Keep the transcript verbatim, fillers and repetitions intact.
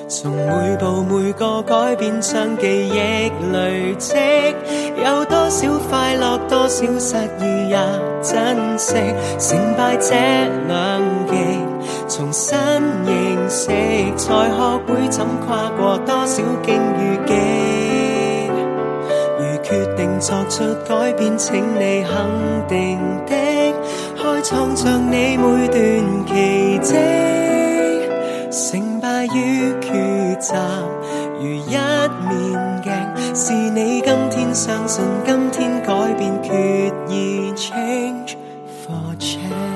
從每步每個改變將記憶累積，有多少快樂多少失意也珍惜，成敗這兩極重新認識，才學會怎跨過多少經與激。如決定作出改變請你肯定的開創着你每段奇蹟，成敗與抉擇如一面鏡，是你今天相信今天改變決意 Change for change。